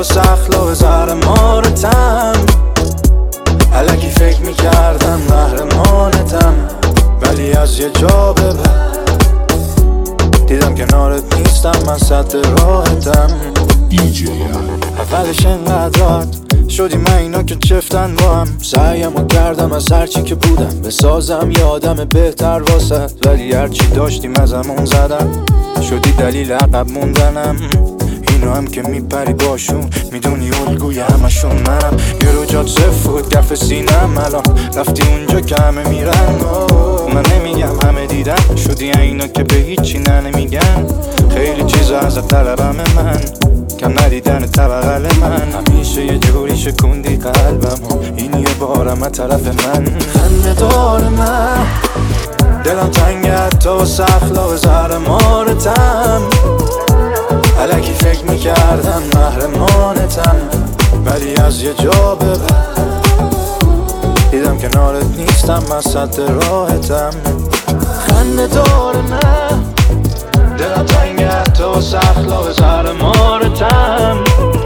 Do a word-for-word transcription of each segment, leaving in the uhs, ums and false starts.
سخلا به زهر مارتم، الکی فکر میکردم قهرمانتم، ولی از یه جا به بعد دیدم کنارت نیستم، من سد راحتم. دیجی اولش انقدر شدی من اینا که چفتن با هم، سعیمو کردم از هرچی که بودم بسازم یه آدم بهتر واسه، ولی هرچی داشتیم ازمون زدم، شدی دلیل عقب موندنم. اینو هم که میپری باشون میدونی الگوی همشون منم، یه رو جات سفود کف سینم، الان رفتی اونجا که همه میرن. من نمیگم همه دیدن، شدی اینا که به هیچی نه نمیگن، خیلی چیزا ازت طلبم من، کم ندیدن طبقل من، همیشه یه جوری شکوندی قلبم، این یه بارم از طرف من. خنده دار من دلم تنگت تو سخلا به زهر مارتم، الکی فکر میکردم قهرمانتم، ولی از یه جا به بعد دیدم کنارت نیستم، من سد راحتم. خنده دار من دلم تنگت تو سخلا به زهر مارتم،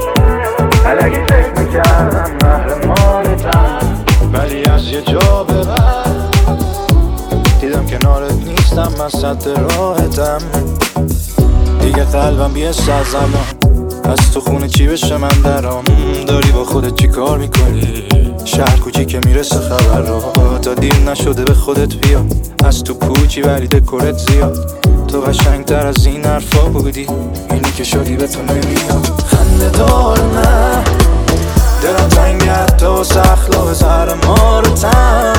الکی فکر میکردم قهرمانتم، ولی از یه جا به بعد دیدم کنارت نیستم، من سد راحتم. دیگه قلبم بیه سرزمان، از تو خونه چی بشه من درام، داری با خودت چی کار میکنی؟ شهر کوچی که میرسه خبر رو، تا دیر نشده به خودت بیا، از تو پوچی ولی دکورت زیاد، تو قشنگتر از این حرفا بودی، اینی که شدی به تو نمیاد. خنده دار من دلم تنگت تو سخلا به زهر مارتم،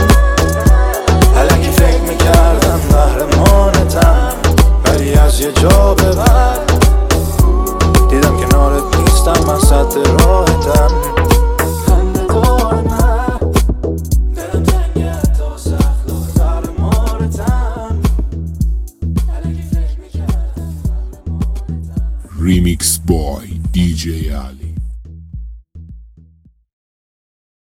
الکی فکر میکردم قهرمانتم، ولی از یه جا به بعد دیدم کنارت نیستم، من سد راحتم. خنده دار من دلم تنگت تو سخلا به زهر مارتم، الکی فکر میکردم قهرمانتم. ریمیکس بای دیجی علی.